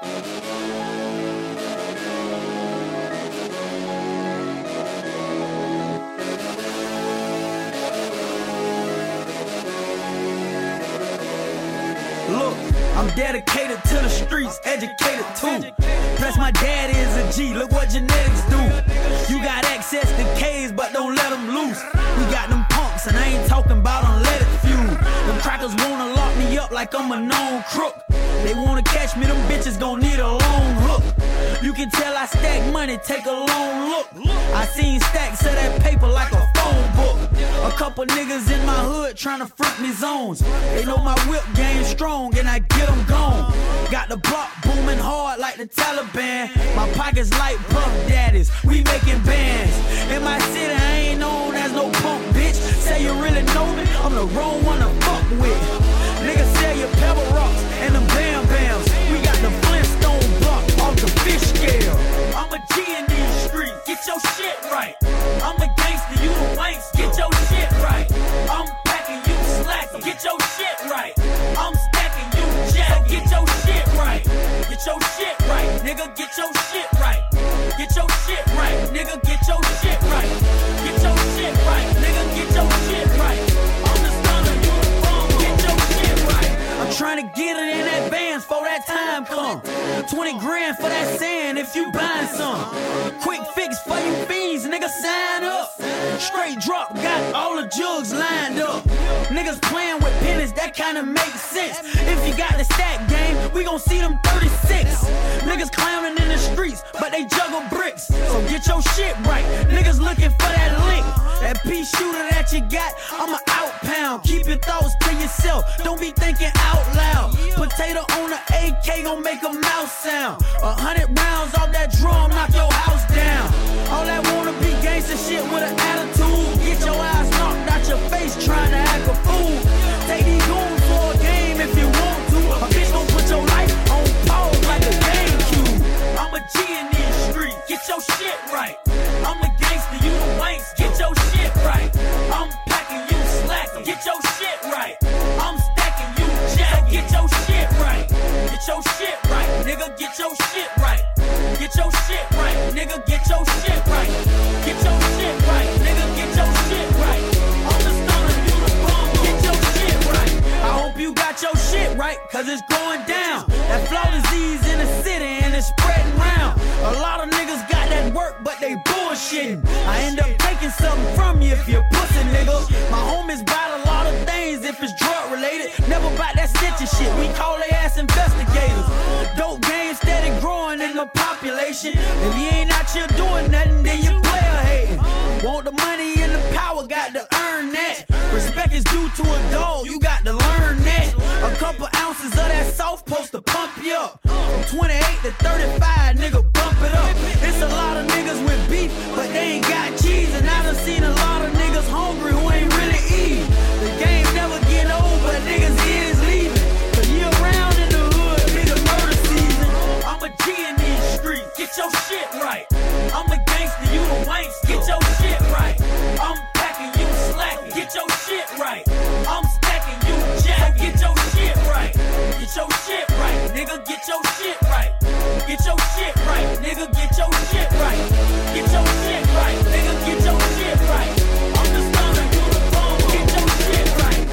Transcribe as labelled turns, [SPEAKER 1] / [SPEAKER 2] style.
[SPEAKER 1] Look, I'm dedicated to the streets, educated too. Plus my dad is a G, look what genetics do. You got access to K's, but don't let them loose. We got them punks, and I ain't talking about unleaded fuel. Them crackers wanna lock me up like I'm a known crook. They wanna catch me, them bitches gon' need a long hook. You can tell I stack money, take a long look. I seen stacks of that paper like a phone book. A couple niggas in my hood tryna front me zones. They know my whip game strong and I get them gone. Got the block booming hard like the Taliban. My pockets like Puff Daddies, we making bands. In my city I ain't known as no punk bitch. Say you really know me, I'm the wrong one to fuck with. Niggas sell your pebble rocks and them bam bams. We got the Flintstone block off the fish scale. I'm a G in these streets, get your shit right. I'm a gangster, you the wanks, get your shit right. I'm packing you slacks, get your shit right. I'm stacking you jack, get your shit right. Get your shit right, nigga, get your shit right. Get your shit right, nigga, get your shit right. Get your shit right, nigga, get your shit right. I'm the stunner, you the bum, get your shit right. I'm trying to get it in advance before that time come. 20 grand for that sand if you buying some. Quick fix for you fiends, nigga, sign up. Straight drop, got all the jugs lined up. Niggas playing with pennies, that kinda makes sense. If you got the stack game, we gon' see them 36. Niggas clowning in the streets, but they juggle bricks. So get your shit right, niggas looking for that lick. That pea shooter that you got, I'ma outpound. Keep your thoughts to yourself, don't be thinking out loud. Potato on the AK gon' make a mouse sound. 100 rounds off that drum, knock your house down. All that wanna be gangsta shit with an attitude. Get your ass knocked out your face trying to act a fool. Take these goons for a game if you want to. A bitch gon' put your life on pause like a GameCube. I'm a G in these streets, get your shit right. I'm a gangster, you the wanks, get your shit right. I'm packing you slacks, get your shit right. I'm stacking you jack, get your shit right. Get your shit right, nigga, get your shit right. Get your shit right, nigga, get your shit right. Get your shit right, nigga, get your shit right. I'm the stunner, you the bum, get your shit right. I hope you got your shit right, cause it's going down. That flow disease in the city and it's spreading round. A lot of niggas got that work, but they bullshitting. I end up taking something from you if you're pussy, nigga. My homies buy a lot of things if it's drug related. Never buy that stitching shit, we call they ass investigators. Dope game steady growing in the population. If you ain't out here doing nothing, then you player hating. Want the money and the power, got to earn that. Respect is due to a dog, you got to learn that. A couple ounces of that soft supposed to pump you up. From 28 to 35, nigga, bump it up. It's a lot of niggas with beef, but they ain't got cheese. And I done seen a lot of niggas hungry who ain't really eating. The game never get old, but niggas is leaving. The year round in the hood, nigga, murder season. I'm a G in these streets, get your shit right. I'm a gangster, you the wanks, get your shit right. I'm packing you slack, get your shit right. I'm stacking you jack, get your shit right. Get your shit right, nigga, get your shit right. Get your shit right, nigga, get your shit right. Get your shit right, nigga, get your shit right. I'm the stunner, you the bum, get your shit right.